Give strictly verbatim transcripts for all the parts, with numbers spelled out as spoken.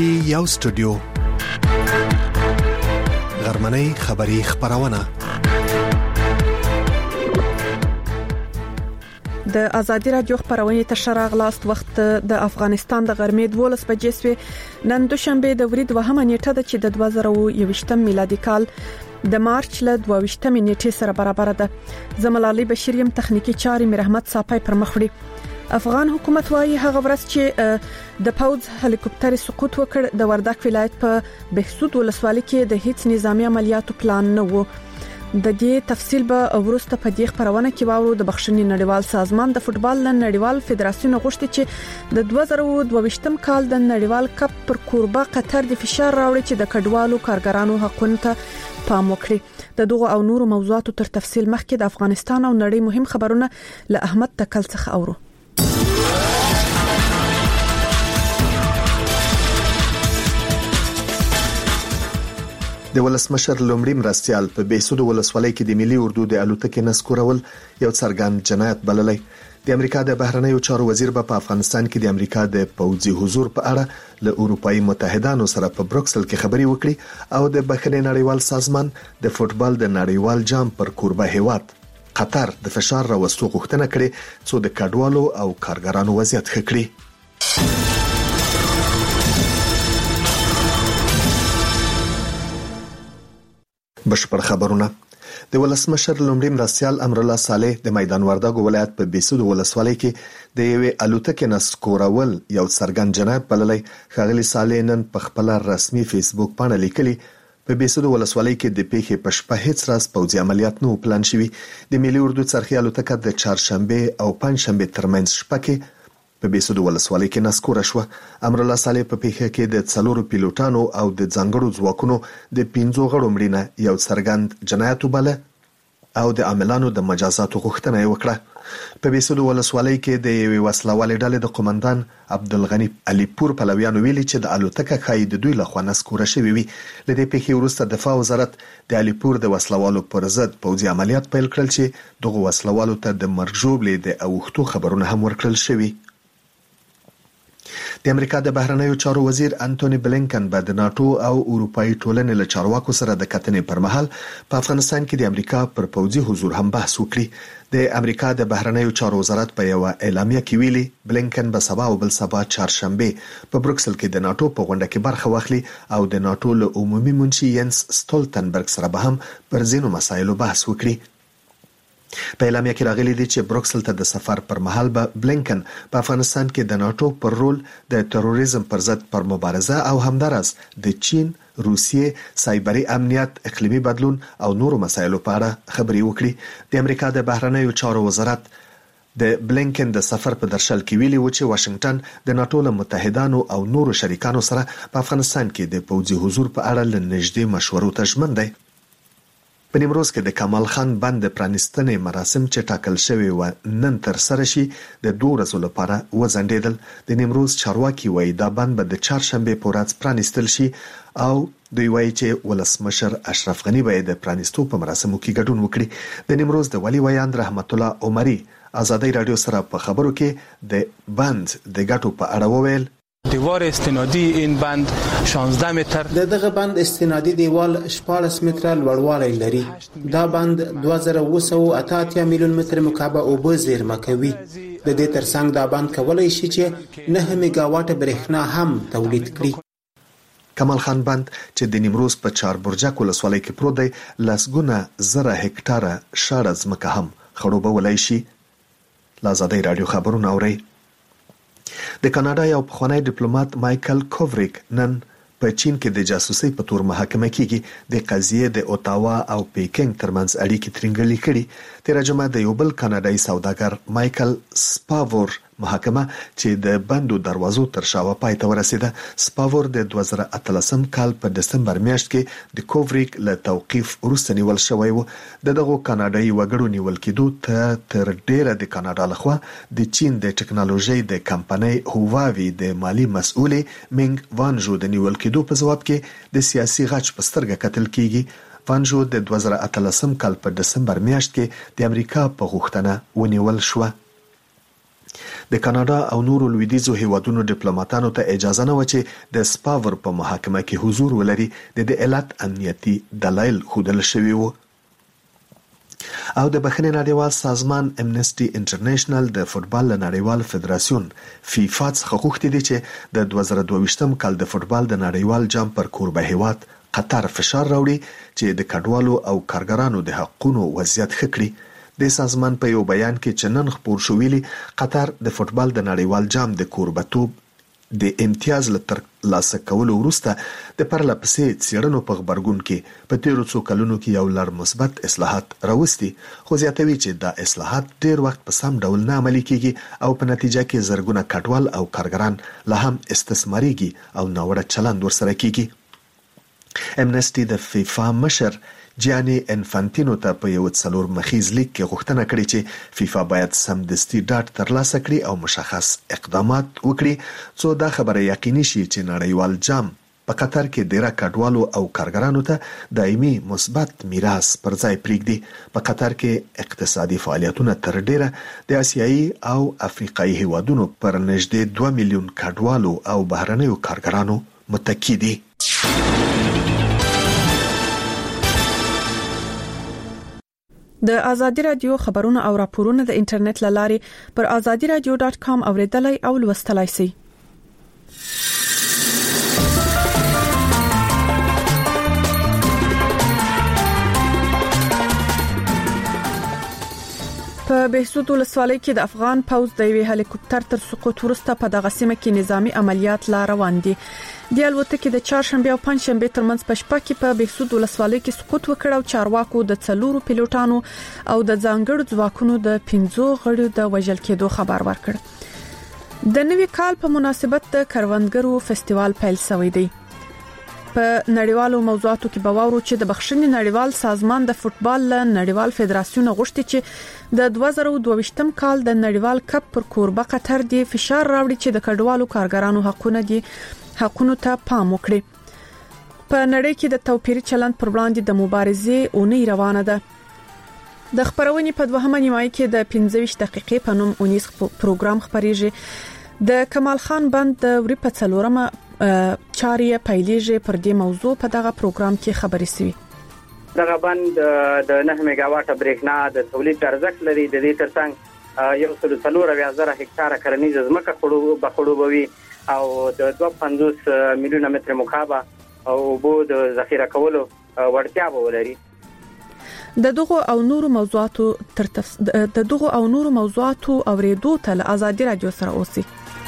کې یو سټوډیو غرمنۍ خبری خبرونه د ازادي رادیو خبرونه تر شرغ لاست وخت د افغانستان د غرمې دولس بجې سوي نن دوشنبه د ورځ وهمه نیټه د چې د دوه زره او یوویشتم میلادي کال د مارچ ل دوه ویشتم نیټې سره برابر ده. زملالي بشریم تخنیکی چاري مرحمت صاحب پر مخړي. افغان حکومت وايي هغه ورځ چې د پوز هلیکوپټر سقوط وکړ د وردګ ولایت په بهسود ولسوالۍ کې د هیڅ نظامی عملیاتو پلان نه و. د دې تفصیل به ورسته په دې خبرونه کې واورو. د بخښنې نړیوال سازمان د فوتبال نړیوال فدراسیون غوښتي چې د دوه زره او دوه ویشتم کال د نړیوال کپ پر کوربه قطر د فشار راوړي چې د کډوالو کارګرانو حقوقو ته پام وکړي. د دغه او نورو موضوعاتو تر تفصیل مخکې د افغانستان او نړۍ مهم خبرونه له احمد تکل څخه اورو. د ولسمشر لومړي مرستيال په بهسود ولسوالۍ کې د ملي اردو د الوتکې نسکورول یو څرګند جنایت بللی. د امریکا د بهرنیو چارو وزیر په افغانستان کې د امریکا د پوځي حضور په اړه له اروپאי متحدانو سره په بروکسل کې خبري وکړي او د بخښنې نړیوال سازمان د فوتبال د نړیوال جام پر کوربه هیواد قطر د فشار راوستو غوښتنه کړې څو د کډوالو او کارګرانو وضعیت ښه کړي. بشپړ خبرونه. د ولسمشر لومړي مرستيال امر الله صالح د میدان وردګ ولایت په بهسود ولسوالۍ کې د یوې الوتکې نسکورول یو څرګند جنایت بللی. ښاغلي صالح نن په خپل رسمي فیسبوک باندې لیکلي په بهسود ولسوالۍ کې د پیښې په شپه هیڅ راز پوځي عملیات نه پلان شوي. د ملي اردو څرخي الوتکه د چهارشنبه او پنځشنبه ترمنځ شپه کې په بهسود ولسوالۍ کې نسکوره شو. امر الله صالح په پیښه کې د څلورو پیلوټانو او د ځانګړو ځواکونو د پنځو غړو مړینه یو څرګند جنایت وبله او د عاملانو د مجازاتو غوښتنه وکړه. په بهسود ولسوالۍ کې د یوې وسلوالې ډلې د قومندان عبدالغنی علي پور پلویانو ویلي چې د الوتکه خای د دوی لخوا نسکوره شوې وي. لدې پیښې وروسته دفاع وزارت د علي پور د وسلوالو پر ضد پوځي عملیات پیل کړل چې دغه وسلوالو ته د مرګ ژوبلې د اوښتو خبرونه هم ورکړل شوي. د امریکا د بهرنیو چارو وزیر انټونی بلینکن به د ناتو او اروپאי ټولنې له چارواکو سره د کتنې پر مهال په افغانستان کې د امریکا پر پوځي حضور هم بحث وکړي. د امریکا د بهرنیو چارو وزارت په یو اعلامیه کې ویلي بلینکن به سبا او بل سبا چهارشنبه په بروکسل کې د ناتو په غونډه کې برخه واخلي او د ناتو له عمومي منشي ینس سټولتنبرګ سره به هم پر ځینو مسایلو بحث وکړي. په اعلامیه کې راغلي دي چې بروکسل ته د سفر پر مهال به بلینکن په افغانستان کې د ناتو پر رول د تروریزم پر ضد پر مبارزه او همدارس د چین، روسیې، سایبري امنیت، اقلیمي بدلون او نورو مسایلو په اړه خبري وکړي. د امریکا د بهرنیو چارو وزارت د بلینکن د سفر په درشل کې ویلي و چې واشنگټن د ناتو له متحدانو او نورو شریکانو سره په افغانستان کې د پوځي حضور په اړه لنږدې مشورو ته ژمن دی. په نیمروز کې د کمال خان بند پرانیستنې مراسم چې ټاکل شوی و نن تر سره شي د دوه ورځې لپاره وځنډېدل. د نیمروز چارواکي وایي دا بند به د چهارشنبه په ورځ پرانیستل شي او دوی وایي چې ولسمشر اشرف غنی به د پرانیستو په مراسمو کې ګډون وکړي. د نیمروز د ولی ویاند رحمت الله عمري ازادي رادیو سره په خبرو کې د بند د ګټو په اړه وویل. دیوار استنادی این بند شانزده متر د دغه بند استنادی دیوال شپاړس متره لوړوالی لري. دا بند دوه زره اوه سوه اته اتیا میلیون متر مکعب اوبه زیرمه کوي. د دې ترڅنګ دا بند کولای شي چې نه میگاواټ برېښنا هم تولید کړي. کمال خان بند چې د نیمروز په چار برجک ولسوالۍ کې پروت دی لسګونه زره هکټاره شاړه ځمکه هم خړوبولای شي. لازادي رادیو خبرونه اوري. د کاناډا یو پخوانی ډیپلوماټ مایکل کووریک نن په چین کې د جاسوسي په تور محاکمه کېږي. د قضیې د اوتاوا او پیکینګ ترمنځ اړیکې ترنګلې کړي. تیر جمعه د یو بل کاناډایي سوداګر مایکل سپاور محاکمه چې د بندو دروازو تر شا پای ته ورسیده. سپاور د دوه زره اتلسم کال په دسمبر میاشت کې د کووریک له توقیف وروسته نیول شوی و. دغه کاناډایي وګړو نیول کېدو ته تر ډیره د کاناډا لخوا د چین د ټکنالوژي د کمپنۍ هواوی د مالی مسؤل منګ وانجو د نیول کېدو په جواب کې د سیاسي غچ په سترګه کتل کیږي. وانجو د دوه زره اتلسم کال په دسمبر میاشت کې د امریکا په غوښتنه ونیول شو. د کاناډا او نورو لویدیځو هیوادونو ډیپلوماټانو ته اجازه نه و چې د سپاور په محاکمه کې حضور ولري د دې علت امنیتي دلایل ښودل شوي وو. او د بخښنې نړیوال سازمان امنسټي انټرنیشنل د فوتبال نړیوال فدراسیون فیفا څخه غوښتي دي چې د دوه زره دوه ویشتم کال د فوتبال د نړیوال جام پر کوربه هیواد قطر فشار راوړي چې د کډوالو او کارګرانو د حقوقو وضعیت ښه کړي. د سازمان په یو بیان کې چې نن خپور شو ویلي قطر د فوتبال د نړیوال جام د کوربتوب د امتیاز لتر لاسه کولو وروسته د پرله پسې څېړنو په خبرګون کې په تیرو څو کلونو کې یو لړ مثبت اصلاحات راوستي، خو زیاتوي چې دا اصلاحات ډیر وخت په سم ډول نه عملي کیږي او په نتیجه کې زرګونه کډوال او کارګران لا هم استثماريږي او ناوړه چلند ورسره کیږي. امنسټي د فیفا مشر جیانی انفانتینو ته په یو څلور مخیز لیک کې غوښتنه کړې چې فیفا باید سمدستي ډاډ ترلاسه کړي او مشخص اقدامات وکړي څو دا خبره یقیني شي چې نړیوال جام په قطر کې ډیره کډوالو او کارګرانو ته دایمي مثبت میراث پر ځای پرېږدي. په قطر کې اقتصادي فعالیتونه تر ډیره د آسیایي او افریقایي هیوادونو پر نږدې دوه میلیون کډوالو او بهرنیو کارګرانو متکی دي. د ازادي رادیو خبرونه او راپورونه د انټرنیټ لارې پر ازادي رادیو ډاټ کام اوریدلای او لوستلای شئ. په بهسود ولسوالۍ کې د افغان پوځ د یوې هلیکوپټر تر سقوط وروسته په دغه سیمه کې نظامی عملیات لا روان دي. د الوتکې د چهارشنبه او پنځشنبه ترمنځ په شپه کې په بهسود ولسوالۍ کې سقوط وکړ او چارواکو د څلورو پیلوټانو او د ځانګړو ځواکونو د پنځو غړو د وژل کېدو خبر ورکړ. د نوي کال په مناسبت د کروندګرو فستیوال پیل شوی دی. په نړیوالو موضوعاتو کې باور چې د بخښنې نړیوال سازمان د فوتبال نړیوال فدراسیون غوښتي چې د دوه زره دوه ویشتم کال د نړیوال کپ پر کوربه قطر دی فشار راوړي چې د کډوالو کارګرانو حقوقونه دي حقونو ته پام وکړي. په نړۍ کې د توپیري چلند پر وړاندې د مبارزې اونۍ روانه ده. د خبرونې په دوهمه نیمایي کې د پنځه ویشت دقیقې په نوم اونیز پروګرام خبريږي. د کمال خان بند د وری په څلورمه چاري پیلېږي. پر دې موضوع په دغه پروګرام کې خبرې سوي. دغه بند د نه میگاواټه برېښنا د تولید ارزښت لري. د دې ترڅنګ یو سل څلور اویا زره هکتاره کرنیز ځمکه خړو بخړوبوي او د دوه پنځوس میلیونه متر مکعب او بو د ذخیره کولو وړتیا ولري. د دغه او نورو موضوعاتو تر تفس... د دغه او نورو موضوعاتو اوریدو ته ازادي رادیو سره اوسئ.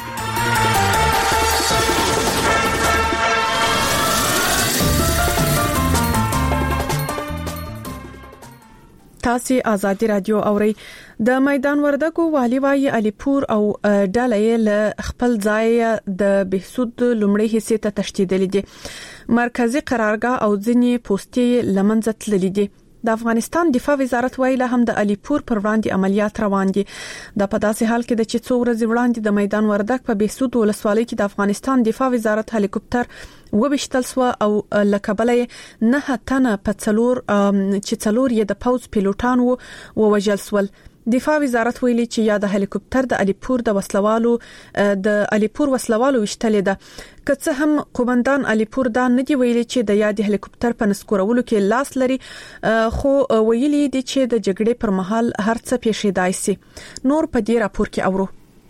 تاسو ازادي رادیو اوري. د میدان وردګو والی وايي علیپور او ډالۍ له خپل ځای د بهسود لومړی حصے ته تشدیدل دي. مرکزی قرارګاه او ځینی پوسټي لمنځه تللي دي. د افغانستان دفاع وزارت ویله هم د علیپور پر وړاندې عملیات روان دي. د په داسې حال کې د چې څو ورځې وړاندې د میدان وردګ په بهسود ولسوالۍ کې د افغانستان دفاع وزارت هلیکوپټر وبشتل سو او لکبلې نه تنه په څلور چې څلور یې د پوز پیلوټان وو ووجل سول. دفاع وزارت ویلي چې یا د هلیکوپټر د علیپور د وسلوالو د علیپور وسلوالو وشتل ده. که څه هم قومندان علیپور دا نه دی ویلي چې د یاد هلیکوپټر په نسکورولو کې لاس لري، خو ویلي دي چې د جګړې پر مهال هر څه پیښیدای شي. نور په دې راپور کې اورو.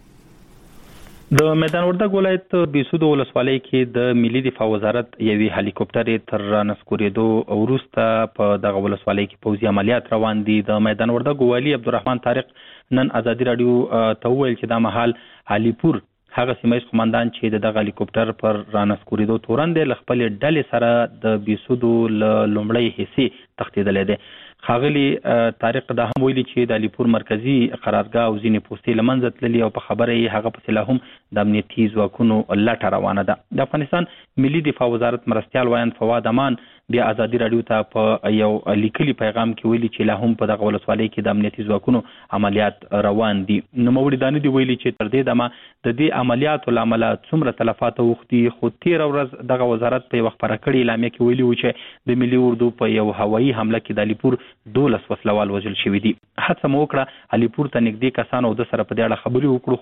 د میدان وردګ ولایت بهسود ولسوالۍ کې د ملي دفاع وزارت یوې هلیکوپټر تر نسکورېدو وروسته په دغه ولسوالۍ کې پوځي عملیات روان دي. د میدان وردګ والی عبدالرحمن طارق نن ازادي رادیو ته ویل چې دا مهال علیپور هغه سیمه قومندان چې دغه هلیکوپټر پر رانسکورېدو تورن دی خپل ډلې سره د بهسود لومړی حصے تختیدل دي. خاغلی طارق دا هم ویلي چې د علیپور مرکزی قرارګاه او ځینې پوسټې لمنځه تللي او په خبره یې هغه په سلا هم د امنیتي ځواکونو لټه روانه ده. د افغانستان ملي دفاع وزارت مرستيال وایان فواد امان بیا ازادي رادیو ته په یو لیکلي پیغام کې ویلي چې لا هم په دغه ولسوالۍ کې د امنیتي ځواکونو عملیات روان دي. نو موري دانه دی ویلي چې تر دې دمه د دې عملیاتو لامل څومره تلفات وختي خو تیر ورځ دغه وزارت په وخت پرکړی اعلان کې ویلي و چې د ملي اردو په یو هوایي حمله کې د علیپور دولس وسلوال وژل شوی دي. هڅه مو وکړه علیپور ته نږدې کسانو د سره په دې اړه خبري وکړو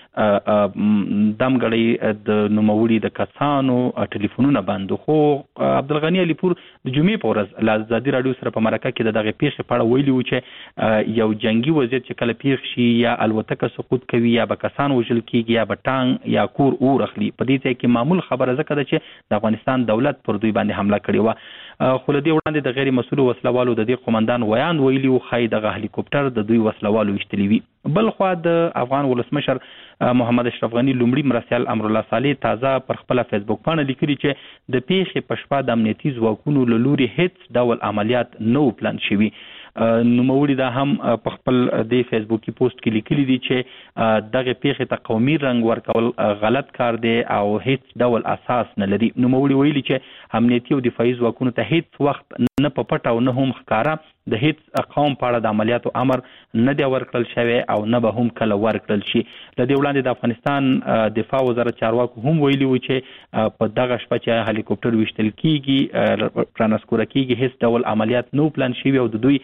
خو دمګړی د نوموړي د کسانو ټلیفونونه بند خو عبدالغنی علیپور د جمعې په ورځ له ازادي رادیو سره په مرکه کې د دغه پیښې په اړه ویلي و چې یو جنگي وضعیت چې کله پیښ شي یا الوتکه سقوط کوي یا به کسان وژل کیږي یا به ټانک یا کور اور اخلي. په دې ځای کې معمول خبره ځکه ده چې د افغانستان دولت پر دوی باندې حمله کړې وه. خو له دې وړاندې د غیر مسؤلو وسلوالو د دې قومندان ویان ویلي و ښایي دغه هلیکوپټر د دوی وسلوالو ویشتلی وي. بل خوا د افغان ولسمشر محمد اشرف غنی لومړي مرستیال امرالله صالح تازه پر خپل فیسبوک باندې لیکلي چې د پیښې په شپه د امنیتي ځواکونو له لوري هیڅ ډول عملیات نه پلان شوي. نوموړي دا هم په خپل د فیسبوکي پوسټ کې لیکلي دي چې دغه پیښې ته قومي رنګ ورکول غلط کار دی او هیڅ ډول اساس نه لري. نوموړي ویلي چې امنیتي او دفاعي ځواکونو ته هیڅ وخت نه په پټه او نه هم ښکارا د هیڅ قوم په اړه د عملیاتو امر نه دی ورکړل شوی او نه به هم کله ورکړل شي. له دې وړاندې د افغانستان دفاع وزارت چارواکو هم ویلي و چې په دغه شپه چې هلیکوپټر ویشتل کیږي پرانسکوره کیږي هیڅ ډول عملیات نو پلان شوی او د دوی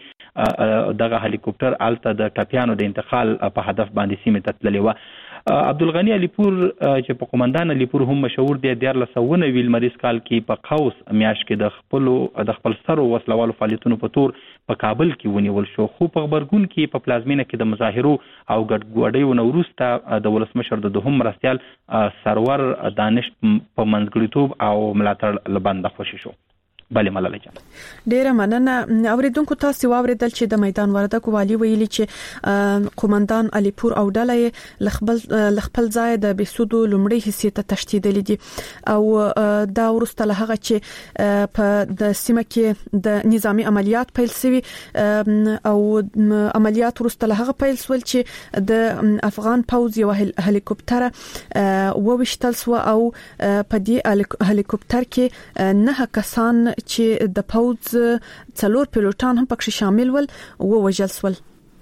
دغه هلیکوپټر الته د ټپیانو د انتقال په هدف باندې سیمه ته تللی و. عبدالغنی علیپور چې په قومندان علیپور هم مشهور دی دیارلس سوه نوي لمریز کال کې په قوس میاشت کې د خپل د خپل سرو وسلوالو فعالیتونو په تور په کابل کې ونیول شو. خو په خبرګون کې په پلازمینه کې د مظاهرو او ګډوډیو نه وروسته د ولسمشر د دوهم مرستیال سرور دانش په منځګړیتوب او ملاتړ لبنده خوشی شو. بله ملاله جان ډیره مننه. اوریدونکو تاسو واوریدل چې د میدان وردګو والی ویلي چې قومندان علیپور او ډلې لخبل لخپل ځای د بسودو لومړی حصے ته تشدید لیدي او دا ورسته له هغه چې په د سیمه کې د نظامی عملیات پیل شوي او عملیات ورسته له هغه پیل شول چې د افغان پوځ یو هلیکوپټر وویشتل شو او په دې هلیکوپټر کې نه کسان چې د پوز څلور پیلوټان هم پکې شامل ول او وژل شول.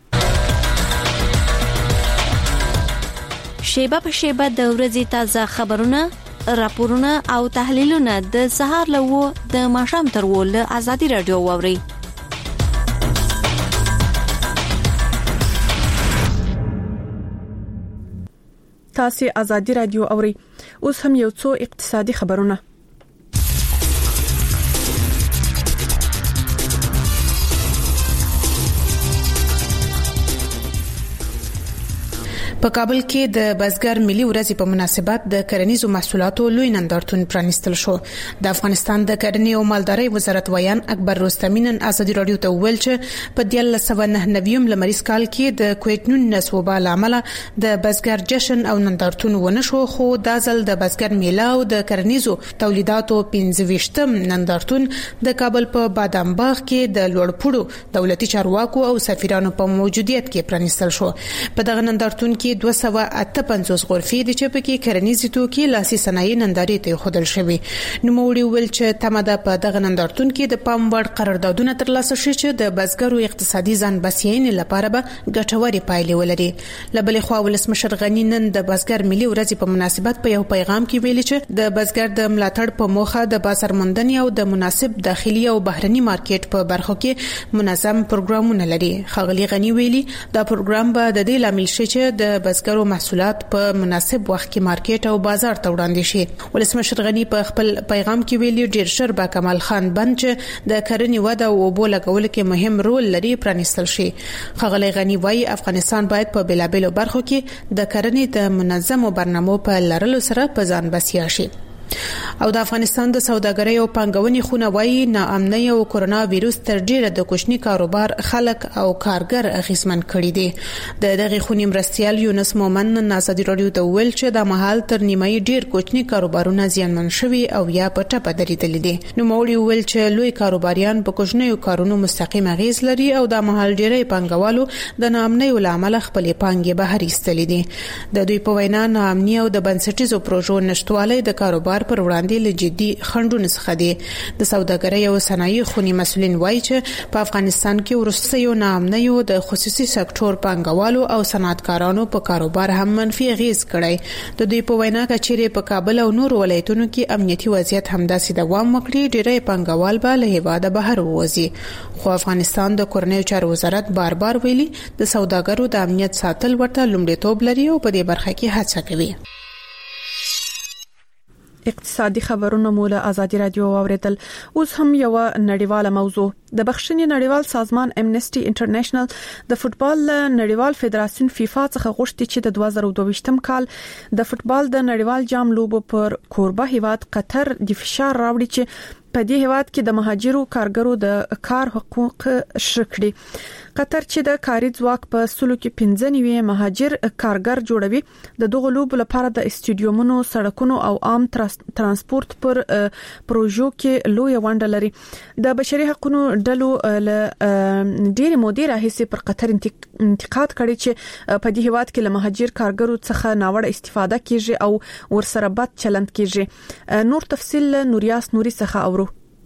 شیبه په شیبه د ورځې تازه خبرونه، راپورونه او تحلیلونه د سهار له د ماښام تر ول ازادي رادیو ووري. تاسو ازادي رادیو اوري. اوس هم یو څو اقتصادي خبرونه. په کابل کې د بزګر ملي ورځې په مناسبت د کرنیزو محصولاتو لوی نندارتون پرانیستل شو. د افغانستان د کرنې او مالدارۍ وزارت ویان اکبر رستمی نن ازادي رادیو ته ویل چې په دیارلس سوه نهه نوي لمریز کال کې د کووډ نولس وبا لامل د بزګر جشن او نندارتون ونه شو، خو دا ځل د بزګر میله او د کرنیزو تولیداتو پنځه ویشتم نندارتون د کابل په بادام باغ کې د لوړپوړو دولتي چارواکو او سفیرانو په موجودیت کې پرانیستل شو. په دغه نندارتون کې دوه سوه اته پنځوس غرفې د چې پکې کرنیزي توکي لاسي صنایع نندارې ته خودل شوی. نو موري ویل چې تماده په دغه نندارتون کې د پام وړ قراردادونه ترلاسه شي چې د بزګرو اقتصادي ځان بسیاینې لپاره به ګټورې پایلې ولري. لبلې خوا ولسمشر غنی نن د بزګر ملي ورځې په مناسبت په یو پیغام کې ویلي چې د بزګر د ملاتړ په موخه د بازار موندنې او د مناسب داخلي او بهرني مارکیټ په برخو کې منظم پروګرامونه لري. خغلی غنی ویلي دا پروګرام به د دې لامل شي چې د بزګرو محصولات په مناسب وخت کې مارکیټ او بازار ته وړاندې شي. ولسمشر غنی په خپل پیغام کې ویلي ډیر شر با کمال خان بند چې د کرنې وده او اوبو لګول کې مهم رول لري پرانیستل شي. خغلی غنی وايي افغانستان باید په بیلابیلو برخو کې د کرنې د منظمو برنامو په لرلو سره په ځان بسیا شي. او د افغانستان د سوداګرۍ او پانګونې خونه وايي ناامنۍ او کورونا وایروس تر ډیره د کوچني کاروبار خلک او کارګر اغیزمن کړي دي. د دغه خونې مرستيال یونس مومن نازادي رادیو ته ویل چې د مهال تر نیمایي ډیر کوچني کاروبارونه زیانمن شوي او یا په ټپه درېدل دي. نو موري ویل چې لوی کاروباریان په کوچنیو کارونو مستقیم اغیز لري او د مهال ډیری پانګوالو د ناامنۍ ولامل خپل پانګې بهر ایستلې دي. د دوی په وینا ناامنۍ او د بنسټیزو پروژو نشټوالی د کاروبار کاروبار پر وړاندې له جدي خنډونو څخه دي. د سوداګرۍ او صنایع خونی مسولین وایي چې په افغانستان کې ورستیو ناامنیو د خصوصي سکتور پانګوالو او صنعتکارانو په کاروبار هم منفي اغیز کړی. د دوی په وینا کچېرې په کابل او نور ولایتونو کې امنیتي وضعیت همداسې دوام وکړي ډېری پانګوال به له هیواده بهر ووځي. خو افغانستان د کورنیو چارو وزارت بار بار ویلي د سوداګرو د امنیت ساتل ورته لومړیتوب لري او په دې برخه کې هڅه کوي. اقتصادي خبرونه مو له ازادي رادیو اوریدل. اوس هم یو نړیواله موضوع. د بخښنې نړیوال سازمان امنسټي انټرنیشنل د فوتبال نړیوال فدراسیون فیفا څخه غوښتي چې د دوه زره دوه ویشتم کال د فوتبال د نړیوال جام لوبو پر کوربه هیواد قطر د فشار راوړي چې په دې هیواد کې د مهاجرو کارګرو د کار حقوق شکړي. قطر چې د کاري ځواک په سلو کې پنځه نیوي مهاجر کارګر جوړوي د دغه لوبو لپاره د استادیومونو، سړکونو او عام ترانسپورت پر پروژو کې لوی ونډه لري. د بشري حقوقو ډلو له ډېر مودې راهیسې پر قطر انتقاد کړي چې په دې هیواد کې له مهاجر کارګرو څخه ناوړه استفاده کیږي او ورسره بد چلند کیږي. نور تفصیل نوریاس نوري څخه اورو.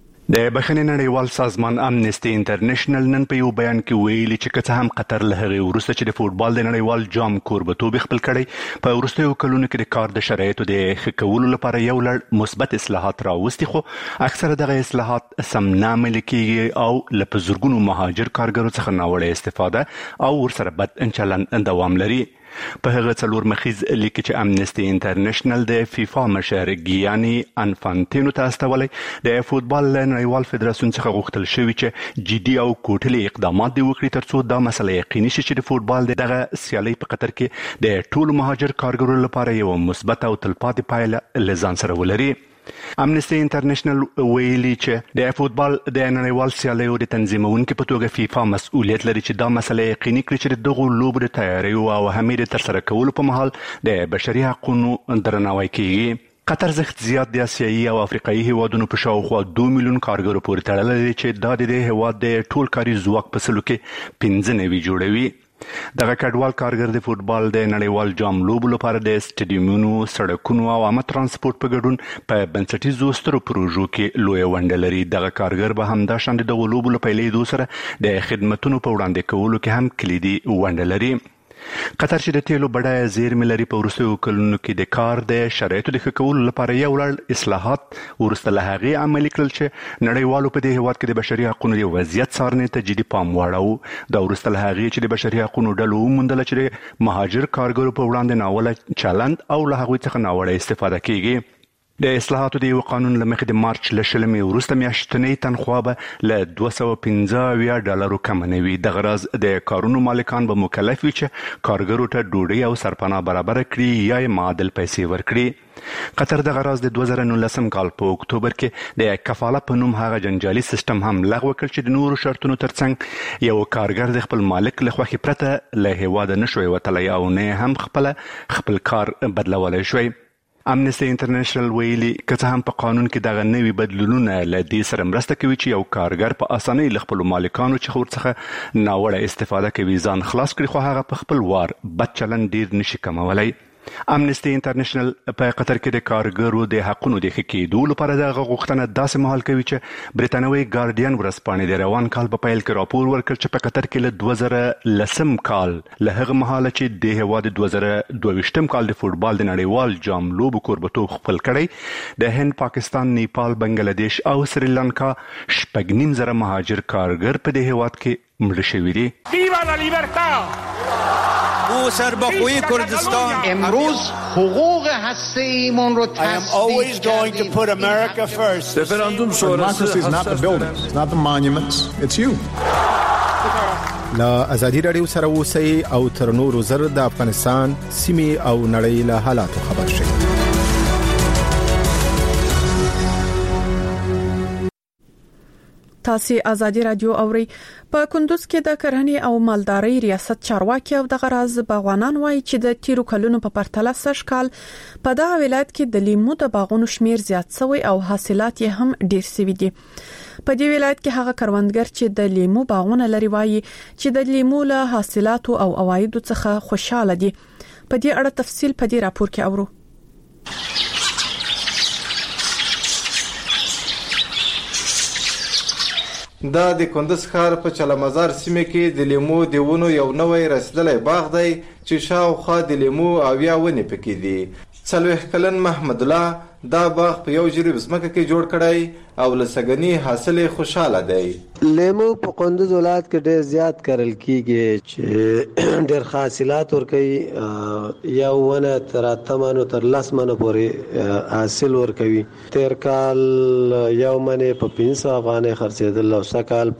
د بخښنې نړیوال سازمان امنسټي انټرنیشنل نن په یو بیان کې ویلي چې که څه هم قطر له هغه وروسته چې د فوتبال د نړیوال جام کوربتوب خپل کړي په وروستیو کلونو کې د کار د شرایطو د ښه کولو لپاره یو لړ مثبت اصلاحات راوستي، خو اکثره دغه اصلاحات سم نه عملي کیږي او له په زرګونو مهاجر کارګرو څخه ناوړه استفاده او ورسره بد چلند دوام لري. په هغه څلور مخیز لیک چې امنسټي انټرنیشنل د فیفا مشر ګیاني انفانتینو ته استولي د فوتبال نړیوال فدراسیون څخه غوښتل شوی چې جدي او کوټلي اقدامات دی وکړي ترڅو دا مسله یقیني شي چې د فوتبال دغه سیالي په قطر کې د ټولو مهاجر کارګرو لپاره یو مثبت او تلپاتې پایله لزان سره ولري. امنسټي انټرنیشنل ویلي چې د فوتبال د نړیوال سیالیو د تنظیمونکو په توګه فیفا مسؤلیت لري چې دا مسله یقیني کړي چې دغه لوبو د تیاری او اهمیت ترسره کولو په مهال د بشري حقوقو درناوی کیږي. قطر زخت زیات د آسیایي او افریقایي هیوادونو په شاوخوا دوه میلیون کارګرو پورې تړلی دی چې دا د هیواد د ټول کاري ځواک په سلو کې پنځه نوي جوړوي. دغه کډوال کارګر د فوتبال د نړیوال جام لوبو لپاره د سټیډیومونو، سړکونو او عامه ترانسپورت په ګډون په بنسټیزو سترو پروژو کې لوی ونډه لري. دغه کارګر به هم د شاند د لوبو په لیدو سره د خدماتو په وړاندې کولو کې هم کلیدي ونډه لري. قطر چې د تیلو بډایه زیرمې لري په وروستیو کلونو کې د کار د شرایطو د ښه کولو لپاره یو لړ اصلاحات وروسته له هغې عملي کړل چې نړیوالو په دې هیواد کې د بشري حقوقو د وضعیت څارنې ته جدي پام واړاوه. دا وروسته له هغې چې د بشري حقوقو ډلو وموندله چې د مهاجر کارګرو په وړاندې ناوړه چلند او له هغوی څخه ناوړه استفاده کیږي. د اصلاحاتو د یو قانون له مخې د مارچ له شلمې وروسته میاشتنۍ تنخوا به له دوه سوه پنځه اویا ډالرو کمه نه وي. دغه راز د کارونو مالکان به مکلف وي چې کارګرو ته ډوډۍ او سرپناه برابره کړي یا یې معادل پیسې ورکړي. قطر دغه راز د دوه زره نولسم کال په اکتوبر کې د کفاله په نوم هغه جنجالي سیستم هم لغوه کړ چې د نورو شرطونو ترڅنګ یو کارګر د خپل مالک له خوښې پرته له هیواده نشوی وتلی او نه هم خپله خپل کار بدلولی شوی. امنسټي انټرنیشنل ویلي که څه هم په قانون کې دغه نوي بدلونونه له دې سره مرسته کوي چې یو کارګر په اسانۍ له خپلو مالکانو څخه ورڅخه ناوړه استفاده کوي ځان خلاص کړي، خو هغه په خپل وار بد چلند ډیر نشي کمولی. امنسټي انټرنیشنل په قطر کې د کارګرو د حقوقو د ښه کېدو لپاره دغه غوښتنه داسې مهال کوي چې بریتانوي ګارډین ورځپاڼې د روان کال په پیل کې راپور ورکړ چې په قطر کې له دوه زره لسم کال له هغه مهاله چې د هیواد د دوه زره دوه ویشتم کال د فوتبال د نړیوال جام لوبو کوربتوب خپل کړی د هند، پاکستان، نیپال، بنگلاديش او سریلانکا شپږ نیم زره مهاجر کارګر په دې هیواد کې مړه شوي دي. ویوا لا لیبرتا! او سربخوی کردستان امروز حقوق هسته‌ایمون رو تثبیت کردیم. رفراندوم شورای is not the buildings, it's not the monuments, it's you. لا ازادي رادیو سره اوسئ او تر نورو زر د افغانستان سیمې او نړۍ له حالاتو خبر شئ. تاسو ازادي رادیو اوري. په کندوز کې د کرهنې او مالدارۍ ریاست چارواکي او د غراز باغوانان وایي چې د تیرو کلونو په پرتله سږ کال په دغه ولایت کې د لیمو د باغونو شمیر زیات شوی او حاصلات یې هم ډیر شوي دي. په دې ولایت کې هغه کروندګر چې د لیمو باغونه لري وایي چې د لیمو له حاصلاتو او عوایدو څخه خوشاله دي. په دې اړه تفصیل په دې راپور کې اورو. دا د کندز ښار په چلمزار سیمه کې د لیمو د ونو یو نوی رسیدلی باغ دی چې شاوخوا د لیمو اویا ونې پکې دي. څلوېښت کلن محمد الله دا باغ په یو جریب ځمکه کې جوړ کړی او له سږني حاصل خوشاله دی. لیمو په کندز ولایت کې ډېر زیات کرل کیږي چې ډېر حاصلات ورکوي. یو ونه تر اته منو تر لس منو پورې حاصل ورکوي. تیر کال یو منې په پنځه سوه افغانۍ خرڅېدل او سږکال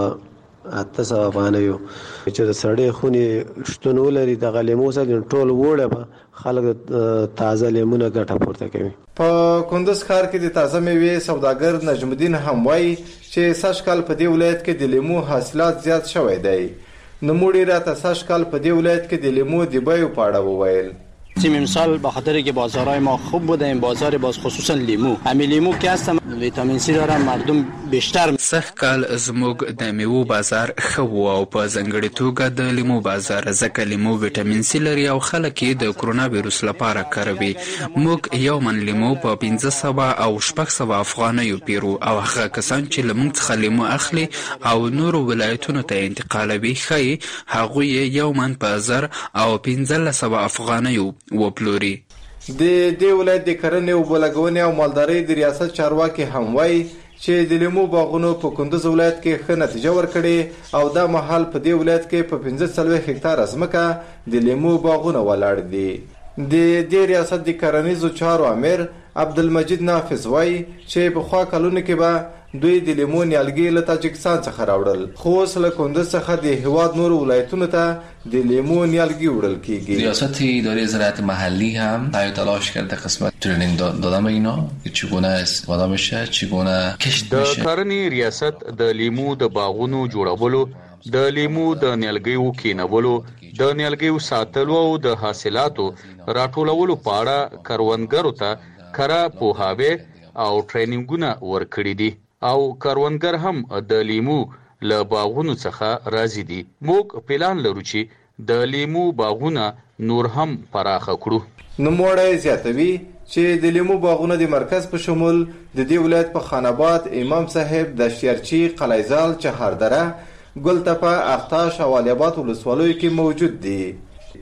په اته سوه افغانۍ و چې د سړې خونې شتون ولري. دغه لیمو سره ټول وړه به خلک تازه لیمونه ګټه پورته کوي. په کندز ښار کې د تازه میوې سوداګر نجم الدین هم وایي چې سږ کال په دې ولایت کې د لیمو حاصلات زیات شوی دی. نوموړي راته سږ کال په دې ولایت کې د لیمو د بیو په اړه وویل. تیم امسال به خاطر که بازارهای ما خوب بوده، این بازار باز خصوصا لیمو همین لیمو که هستم ویتامین سی داره، مردم بیشتر. سږ کال زموږ د میوو بازار ښه و او په ځانګړې توګه د لیمو بازار، ځکه لیمو ویټامین سی لري او خلک یې د کرونا ویروس لپاره کاروي. موږ یو من لیمو په پنځه سوه او شپږ سوه افغانیو پیرو او هغه کسان چې له موږ څخه لیمو اخلي او نورو ولایتونو ته انتقالوي ښایي هغوی یې یو من په زر او پنځلس سوه افغانیو وپلوري. د دې ولایت د کرنې اوبه لګونې او مالدارۍ د ریاست چارواکي هم وایي چې د لیمو باغونو په کندز ولایت کې ښه نتیجه ورکړې او دا مهال په دې ولایت کې په پنځه څلوېښت هکتاره ځمکه د لیمو باغونه ولاړ دي. د دې ریاست د کرنیزو چارو امیر عبدالمجید نافذ وایي چې پخوا کلونو کې به دوی د لیمو نیالګي له تاجکستان څخه راوړل، خو اوس له کندز څخه د هېواد نورو ولایتونو ته د لیمو نیالګي وړل کیږي. ریاست اداره زراعت محلی هم سعی تلاش کرده قسمت ترینینگ دادن به اینا که چگونه استفاده میشه، چگونه کشت میشه. د کرنې ریاست د لیمو د باغونو جوړولو، د لیمو د نیالګیو کینولو، د نیالګیو ساتلو او د حاصلاتو راټولولو په اړه کروندګرو ته کره پوهاوی او ټرینینګونه ورکړي دي او کروندګر هم د لیمو له باغونو څخه راضي دي. موږ پلان لرو چې د لیمو باغونه نور هم پراخه کړو. نوموړی زیاتوي چې د لیمو باغونه د مرکز په شمول د دې ولایت په خان آباد، امام صاحب، دشتیارچي، قلعهزال، چهاردره، ګلتپه، اختاش او علي آباد ولسوالیو کې موجود دي.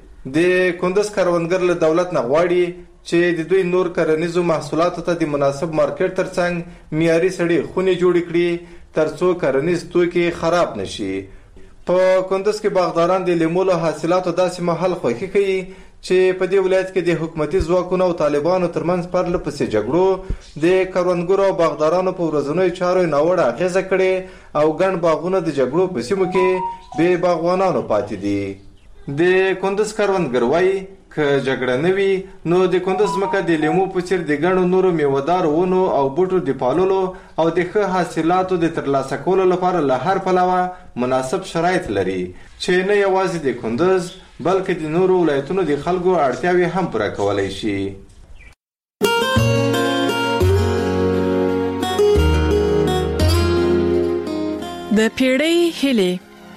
د کندز کروندګر له دولت نه غواړي چې د دوی نور کرنیزو محصولاتو ته د مناسب مارکیټ ترڅنګ معیاري سړې خونې جوړې کړي ترڅو کرنیز توکي خراب نشي. په کندز کې باغداران د لیمو له حاصلاتو داسې مهال خوښي کوي چې په دې ولایت کې د حکومتي ځواکونو او طالبانو ترمنځ پرله پسې جګړو د کروندګرو او باغدارانو په ورځنیو چارو ناوړه اغیزه کړې او ګڼ باغونه د جګړو په سیمو کې بې باغوانانو پاتې دي. د کندز کروندګر وایي که جګړه نه وي نو د کندز ځمکه د لیمو په څیر د ګڼو نورو میوهدارو ونو او بوټو د پاللو او د ښه حاصلاتو د ترلاسه کولو لپاره له هر پلوه مناسب شرایط لري چې نه یوازې د کندز بلکې د نورو ولایتونو د خلکو اړتیاوې هم پوره کولی شي. د پیړۍ هیلې.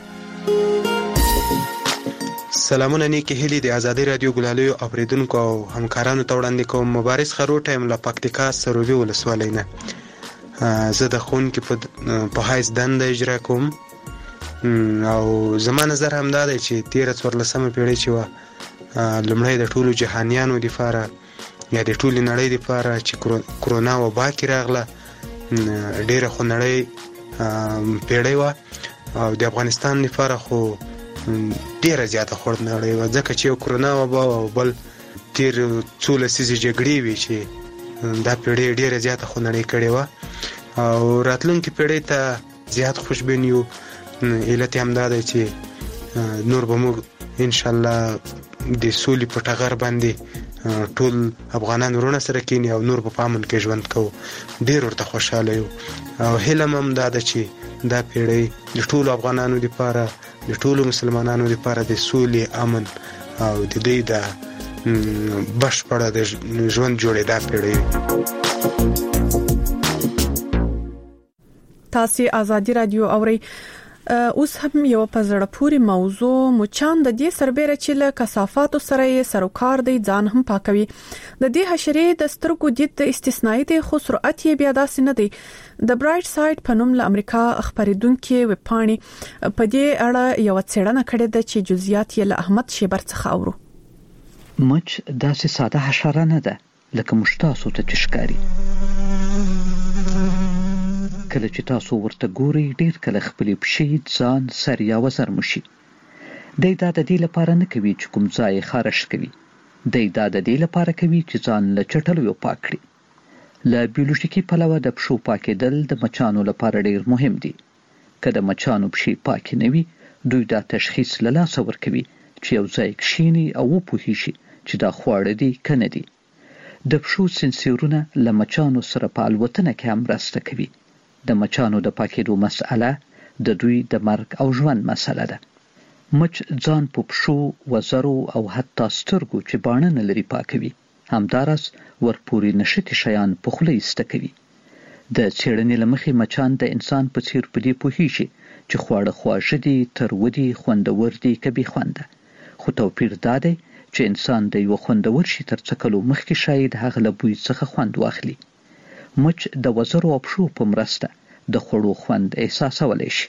سلامونه نیکی هیلی د ازادي رادیو ګلالیو اوریدونکو او همکارانو ته وړاندې کوم. مبارز خروټ یم له پکتیکا سروبي ولسوالۍ نه. زه د ښوونکي په حیث دنده اجرا کوم او زما نظر همدا دی چې تیره څوارلسمه پیړۍ چې وه لومړی د ټولو جهانیانو دپاره یا د ټولې نړۍ دپاره چې کرونا وبا کې راغله ډېره خو نړۍ پیړۍ وه او د افغانستان دپاره خو ډیره زیاته خورد نړۍ وه ځکه چې یو کرونا وبا او بل تیر څو لسیزې جګړې وې چې دا پیړۍ ډیره زیاته خو نړۍ کړې وه او راتلونکې پیړۍ ته زیات خوشبین یو. علت یې همدا دی چې نور به موږ انشاءالله د سولې په ټغر باندې ټول افغانان ورونه سره کینی او نور به په امن کې ژوند کوو. ډیر ورته خوشحاله یو او هیله م هم دا ده چې دا پیړۍ د ټولو افغانانو دپاره د ټولو مسلمانانو لپاره د سولې، امن او د دوی د بشپړه د ژوند جوړېدا پیړۍ. تاسو ازادي رادیو اورئ. اوس هم یو په زړه پورې موضوع مچان د دې سربېره چې له کثافاتو سره یې سروکار دی ځان هم پاکوي. د دې حشرې د سترګو دید استثنایی دی خو سرعت یې بیا داسې نه دی. د برایټ ساید په نوم له امریکا خبرېدونکو وپاڼې په دې اړه یو څېړنه کړې ده چې جزئیات یې له احمد شیبر څخه اورو. مچ داسې ساده حشره نه ده لکه موږ تاسو ته چې ښکاري. کله چې تاسو ورته ګورئ ډیر کله خپلې پښې ځان سر یا وزر مشي. دی دا د دې لپاره نه کوي چې کوم ځای خارش کوي. دی دا د دې لپاره کوي چې ځان له چټلیو پاک کړي. له بیولوژیکي پلوه د پښو پاکېدل د مچانو لپاره ډیر مهم دي. که د مچانو پښې پاکې نه وي دوی دا تشخیص له لاسه ورکوي چې یو ځای کښیني او وپوهیږي چې دا خواړه دي که نه دي. د پښو سنسورونه له مچانو سره په الوتنه کې هم مرسته کوي. د مچانو د پاکېدو مسئله د دوی د مرګ او ژوند مسئله ده. مچ ځان په پښو، وزرو او حتی سترګو چې باڼه نه لري پاکوي. همداراز ورپورې نښتي شیان په خوله ایسته کوي. د څېړنې له مخې مچان د انسان په څېر په دې پوهېږي چې خواړه خواږه دي، تروه دي، خوندور دي که بې خونده. خو توپیر دا دی چې انسان د یوه خوندور شي تر څکلو مخکې شاید هغه له بوی څخه خوند واخلي. مچ د وزرو او پښو په مرسته د خوړو خوند احساسولی شي.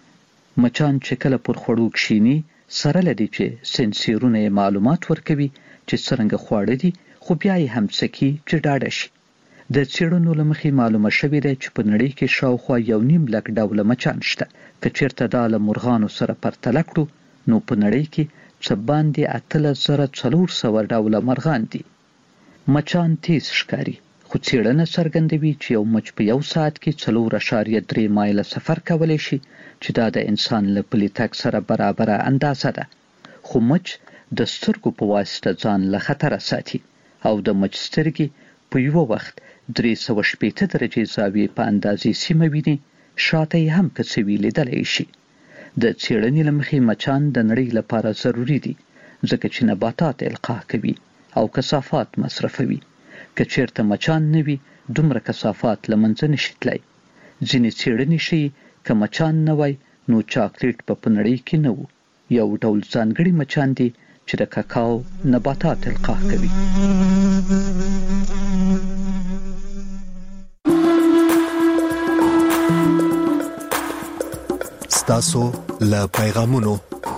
مچان چې کله پر خوړو کښیني سره له دې چې سنسورونه یې معلومات ورکوي چې څرنګه خواړه دي خو بیا یې هم څکي چې ډاډه شي. د څېړنو له مخې معلومه شوې ده چې په نړۍ کې شاوخوا یو نیم لک ډوله مچان شته. که چېرته دا له مرغانو سره پرتله کړو نو په نړۍ کې څه باندې اتلس زره څلور سوه ډوله مرغان دي. مچان تیز ښکاري خو څېړنه څرګندوي چې یو مچ په یو ساعت کې څلور اعشاریه درې مایله سفر کولی شي چې دا د انسان له پلي تګ سره برابره اندازه ده. خو مچ د سترګو په واسطه ځان له خطره ساتي او د مچ سترګې په یو وخت درې سوه شپېته درجې زاویې په اندازې سیمه ویني، شاته یې هم که څه وي لیدلی شي. د څېړنې له مخې مچان د نړۍ لپاره ضروري دي ځکه چې نباتات القاح کوي او کثافات مصرفوي. که چېرته مچان نه وي دومره کثافات له منځه نشي تللی. ځینې څېړنې ښیي که مچان نه وای نو چاکلیټ به په نړۍ کې نه و. یو ډول ځانګړي مچان دي چې د کاکاو نباتات القاح کوي. ستاسو له پیغامونو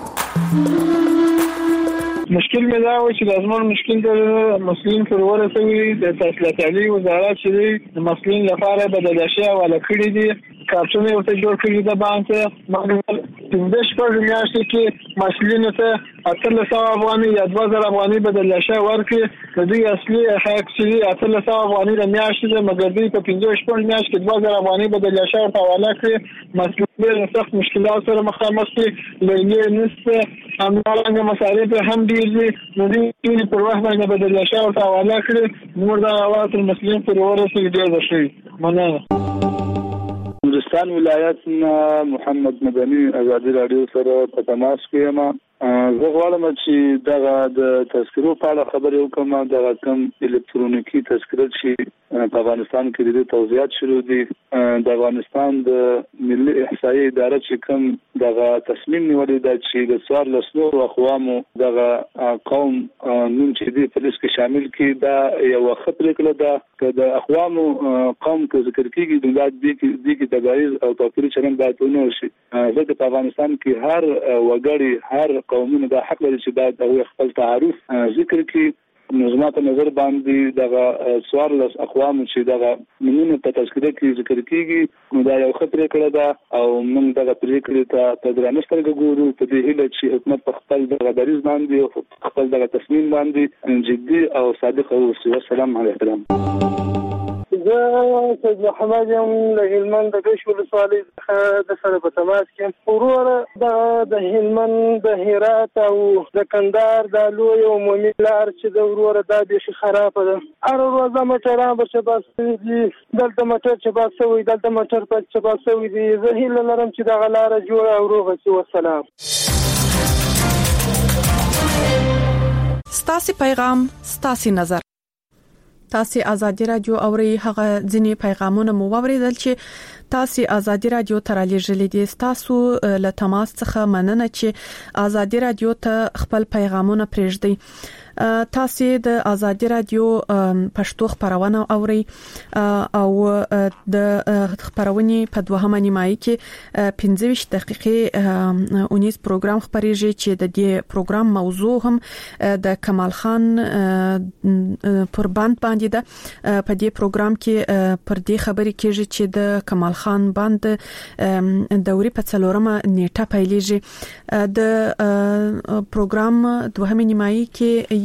مشکل مې دا و چې لازمان مشکل د مسلین پر ورسوي د تحصیلات عالی وزارت چې دی د مسلین لپاره بدلشي حواله کړي دي. کارتونه یې ورته جوړ کړي د بانک ته پنځه شپږ میاشتې کې مسلینو ته اتلس سوه افغانۍ یا دوه زره افغانۍ بدلشي ورکړي. د دوی اصلي حق چې اتلس سوه افغانۍ د میاشتې ده مګر دوی په پنځه شپږ میاشت کې دوه زره افغانۍ بدلشي ورته حواله کړي. مسلین ډېر سخت مشکلات سره مخامخ دي. لیلې نشته، همدارنګه مصارف هم ډېر دي. نو دوی پر وخت باندې بدلشي ورته حواله کړي. موږ دا حواله تر مسلین پر ورسوي ډېر ښه وي. مننه. نورستان ولایت نه محمد مدني ازادي راډیو سره په تماس کې یم. زه غواړم چې دغه د تذکرو په اړه خبرې وکړم. دغه کوم الکترونیکي تذکره چې په افغانستان کې د توضیحات شروع دي. د افغانستان د ملي احصایې اداره چې کوم دغه تصمیم نیولی ده چې د څوارلس نورو اقوامو دغه قوم نوم چې دی په لیست کې شامل کړي، دا یوه ښه پرېکړه ده. که د اقوامو قوم که ذکر کېږي نو باید دې کې تبعیض او توپیري چلند باید ونه وشي. ځکه په افغانستان کې هر وګړی هر قومونه دا حق لري چې باید هغوی خپل تعارف ذکر کړي. نو زما په نظر باندې دغه څوارلس اقوامو چې دغه نومونه په تذکره کې ذکر کېږي نو دا یو ښه پرېکړه ده او موږ دغه پرېکړې ته په درنه سترګه ګورو په دې هیله چې حکومت په خپل دغه دریځ باندې خپل دغه تصمیم باندې جدي او صادق اوسي. والسلام علیکم. زه سید محمد یم له هلمند د ګش ولسوالۍ څخه د سره په تماس کې یم. وروره د هلمند د هرات او د کندهار دا لوی عمومي لار چې د وروره دا بیخي خرابه ده. هره ورځ موټران به چپاس شوي دي، دلته موټر چپاس شوی، دلته موټر په چپاس شوی دي. زه هیله لرم چې دغه لاره جوړه او روغه شي. والسلام. ستاسو پیغام ستاسو نظر. تاسو آزادي رادیو اوري هغه ځینی پیغامونه مو واوریدل چې تاسو ازادي رادیو ترالي جلې دي تاسو له تماس څخه مننه چې ازادي رادیو ته خپل پیغامونه پرېږدي. تاسو د ازادي رادیو پښتو خبرونه اوري او د خبرونې په دوهمه نیمایي کې پنځه ویشت دقیقې اونیز پروګرام خبريږي چې د دې پروګرام موضوع هم د کمال خان پر باند باندې ده. په دې پروګرام کې پر دې خبرې کېږي چې د کمال خان باند دوري په څلورمه نیټه پیلېږي. د پروګرام دوهمه نیمایي کې